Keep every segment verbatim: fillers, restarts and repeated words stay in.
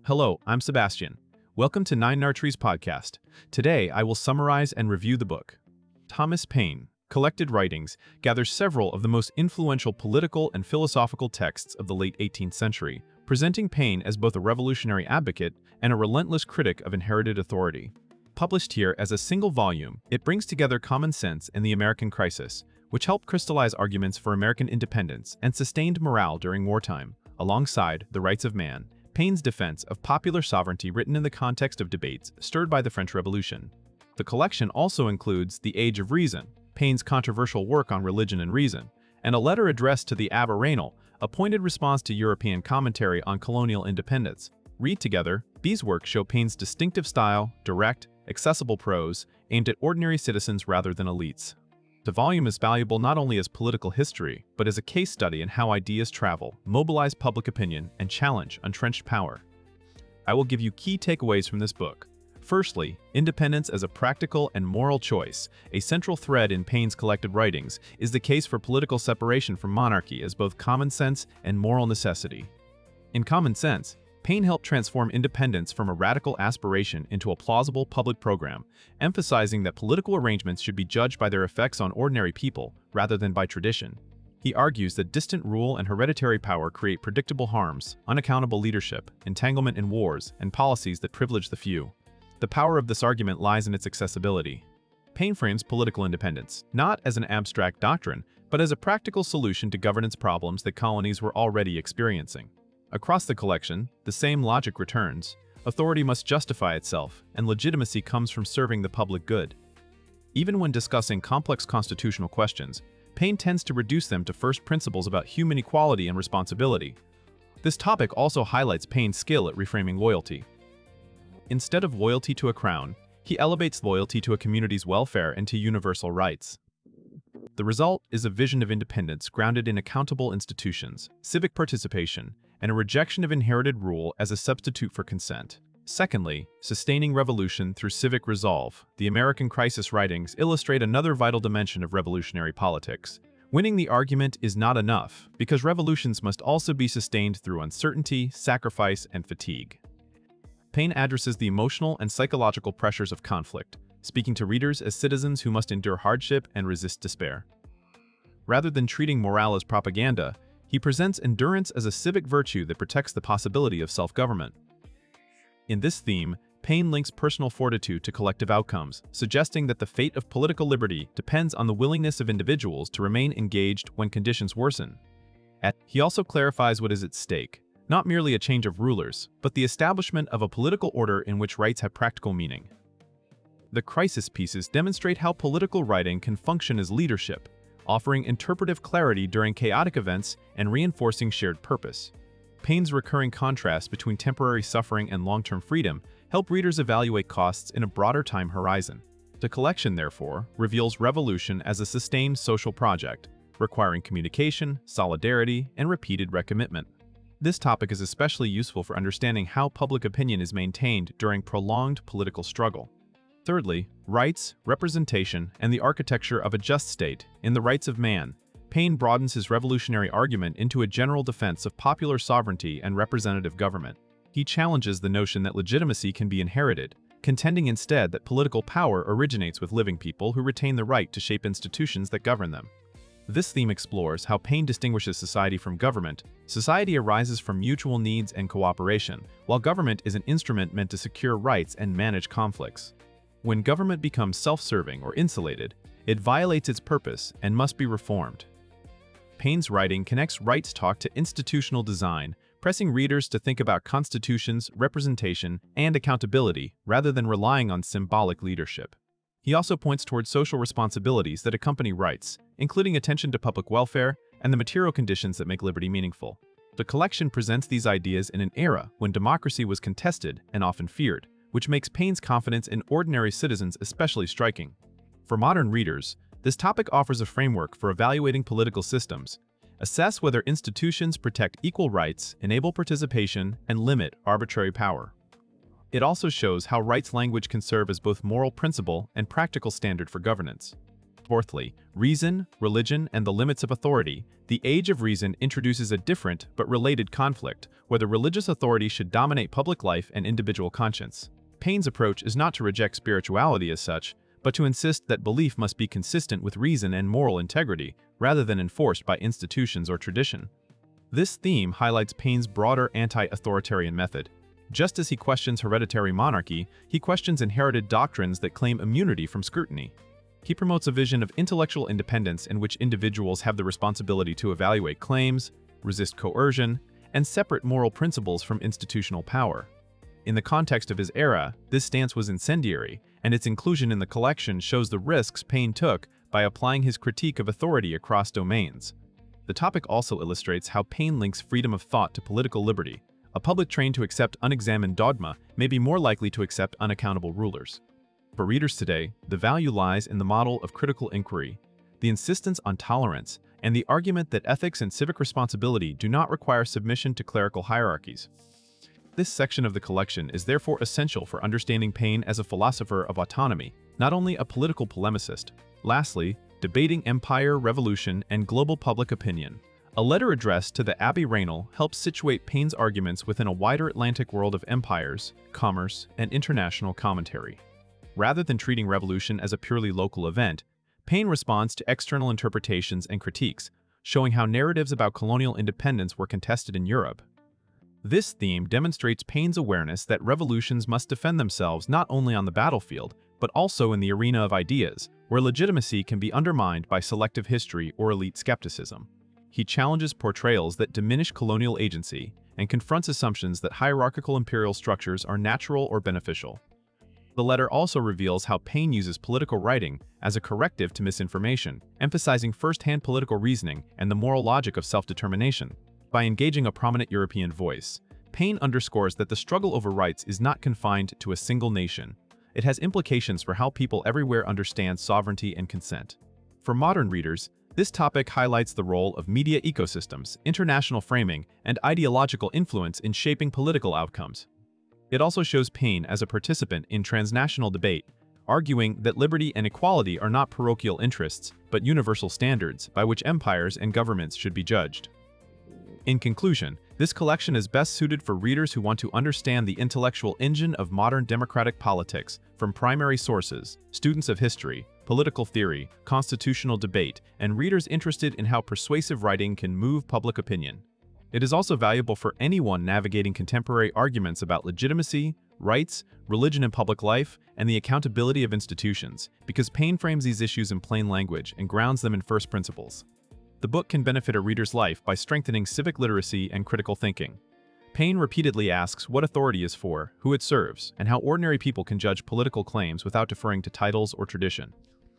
Hello, I'm Sebastian. Welcome to Nine Nartrees podcast. Today, I will summarize and review the book. Thomas Paine, Collected Writings, gathers several of the most influential political and philosophical texts of the late eighteenth century, presenting Paine as both a revolutionary advocate and a relentless critic of inherited authority. Published here as a single volume, it brings together common sense and the American crisis, which helped crystallize arguments for American independence and sustained morale during wartime, alongside The Rights of Man, Paine's defense of popular sovereignty written in the context of debates stirred by the French Revolution. The collection also includes The Age of Reason, Paine's controversial work on religion and reason, and a letter addressed to the Abbé Raynal, a pointed response to European commentary on colonial independence. Read together, these works show Paine's distinctive style, direct, accessible prose, aimed at ordinary citizens rather than elites. The volume is valuable not only as political history, but as a case study in how ideas travel, mobilize public opinion, and challenge entrenched power. I will give you key takeaways from this book. Firstly, independence as a practical and moral choice. A central thread in Paine's collected writings is the case for political separation from monarchy as both common sense and moral necessity. In Common Sense, Paine helped transform independence from a radical aspiration into a plausible public program, emphasizing that political arrangements should be judged by their effects on ordinary people rather than by tradition. He argues that distant rule and hereditary power create predictable harms, unaccountable leadership, entanglement in wars, and policies that privilege the few. The power of this argument lies in its accessibility. Paine frames political independence, not as an abstract doctrine, but as a practical solution to governance problems that colonies were already experiencing. Across the collection, the same logic returns. Authority must justify itself, and legitimacy comes from serving the public good. Even when discussing complex constitutional questions, Paine tends to reduce them to first principles about human equality and responsibility. This topic also highlights Paine's skill at reframing loyalty. Instead of loyalty to a crown, he elevates loyalty to a community's welfare and to universal rights. The result is a vision of independence grounded in accountable institutions, civic participation, and a rejection of inherited rule as a substitute for consent. Secondly, sustaining revolution through civic resolve. The American crisis writings illustrate another vital dimension of revolutionary politics. Winning the argument is not enough, because revolutions must also be sustained through uncertainty, sacrifice, and fatigue. Paine addresses the emotional and psychological pressures of conflict, speaking to readers as citizens who must endure hardship and resist despair. Rather than treating morale as propaganda, he presents endurance as a civic virtue that protects the possibility of self-government. In this theme, Paine links personal fortitude to collective outcomes, suggesting that the fate of political liberty depends on the willingness of individuals to remain engaged when conditions worsen. At, he also clarifies what is at stake, not merely a change of rulers, but the establishment of a political order in which rights have practical meaning. The crisis pieces demonstrate how political writing can function as leadership, offering interpretive clarity during chaotic events and reinforcing shared purpose. Paine's recurring contrast between temporary suffering and long-term freedom help readers evaluate costs in a broader time horizon. The collection, therefore, reveals revolution as a sustained social project, requiring communication, solidarity, and repeated recommitment. This topic is especially useful for understanding how public opinion is maintained during prolonged political struggle. Thirdly, rights, representation, and the architecture of a just state. In The Rights of Man, Paine broadens his revolutionary argument into a general defense of popular sovereignty and representative government. He challenges the notion that legitimacy can be inherited, contending instead that political power originates with living people who retain the right to shape institutions that govern them. This theme explores how Paine distinguishes society from government. Society arises from mutual needs and cooperation, while government is an instrument meant to secure rights and manage conflicts. When government becomes self-serving or insulated, it violates its purpose and must be reformed. Paine's writing connects rights talk to institutional design, pressing readers to think about constitutions, representation, and accountability rather than relying on symbolic leadership. He also points towards social responsibilities that accompany rights, including attention to public welfare and the material conditions that make liberty meaningful. The collection presents these ideas in an era when democracy was contested and often feared, which makes Paine's confidence in ordinary citizens especially striking. For modern readers, this topic offers a framework for evaluating political systems. Assess whether institutions protect equal rights, enable participation, and limit arbitrary power. It also shows how rights language can serve as both moral principle and practical standard for governance. Fourthly, reason, religion, and the limits of authority. The Age of Reason introduces a different but related conflict, whether religious authority should dominate public life and individual conscience. Paine's approach is not to reject spirituality as such, but to insist that belief must be consistent with reason and moral integrity, rather than enforced by institutions or tradition. This theme highlights Paine's broader anti-authoritarian method. Just as he questions hereditary monarchy, he questions inherited doctrines that claim immunity from scrutiny. He promotes a vision of intellectual independence in which individuals have the responsibility to evaluate claims, resist coercion, and separate moral principles from institutional power. In the context of his era, this stance was incendiary, and its inclusion in the collection shows the risks Paine took by applying his critique of authority across domains. The topic also illustrates how Paine links freedom of thought to political liberty. A public trained to accept unexamined dogma may be more likely to accept unaccountable rulers. For readers today, the value lies in the model of critical inquiry, the insistence on tolerance, and the argument that ethics and civic responsibility do not require submission to clerical hierarchies. This section of the collection is therefore essential for understanding Paine as a philosopher of autonomy, not only a political polemicist. Lastly, debating empire, revolution, and global public opinion. A letter addressed to the Abbé Raynal helps situate Paine's arguments within a wider Atlantic world of empires, commerce, and international commentary. Rather than treating revolution as a purely local event, Paine responds to external interpretations and critiques, showing how narratives about colonial independence were contested in Europe. This theme demonstrates Paine's awareness that revolutions must defend themselves not only on the battlefield, but also in the arena of ideas, where legitimacy can be undermined by selective history or elite skepticism. He challenges portrayals that diminish colonial agency and confronts assumptions that hierarchical imperial structures are natural or beneficial. The letter also reveals how Paine uses political writing as a corrective to misinformation, emphasizing first-hand political reasoning and the moral logic of self-determination. By engaging a prominent European voice, Paine underscores that the struggle over rights is not confined to a single nation. It has implications for how people everywhere understand sovereignty and consent. For modern readers, this topic highlights the role of media ecosystems, international framing, and ideological influence in shaping political outcomes. It also shows Paine as a participant in transnational debate, arguing that liberty and equality are not parochial interests, but universal standards by which empires and governments should be judged. In conclusion, this collection is best suited for readers who want to understand the intellectual engine of modern democratic politics from primary sources, students of history, political theory, constitutional debate, and readers interested in how persuasive writing can move public opinion. It is also valuable for anyone navigating contemporary arguments about legitimacy, rights, religion in public life, and the accountability of institutions, because Paine frames these issues in plain language and grounds them in first principles. The book can benefit a reader's life by strengthening civic literacy and critical thinking. Paine repeatedly asks what authority is for, who it serves, and how ordinary people can judge political claims without deferring to titles or tradition.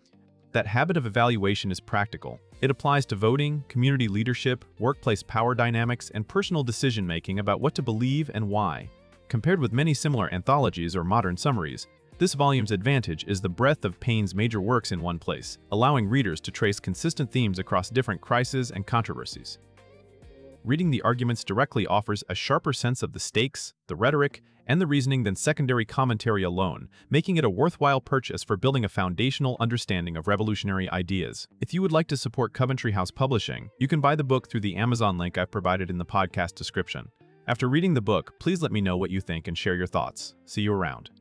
That habit of evaluation is practical. It applies to voting, community leadership, workplace power dynamics, and personal decision-making about what to believe and why. Compared with many similar anthologies or modern summaries, this volume's advantage is the breadth of Paine's major works in one place, allowing readers to trace consistent themes across different crises and controversies. Reading the arguments directly offers a sharper sense of the stakes, the rhetoric, and the reasoning than secondary commentary alone, making it a worthwhile purchase for building a foundational understanding of revolutionary ideas. If you would like to support Coventry House Publishing, you can buy the book through the Amazon link I've provided in the podcast description. After reading the book, please let me know what you think and share your thoughts. See you around.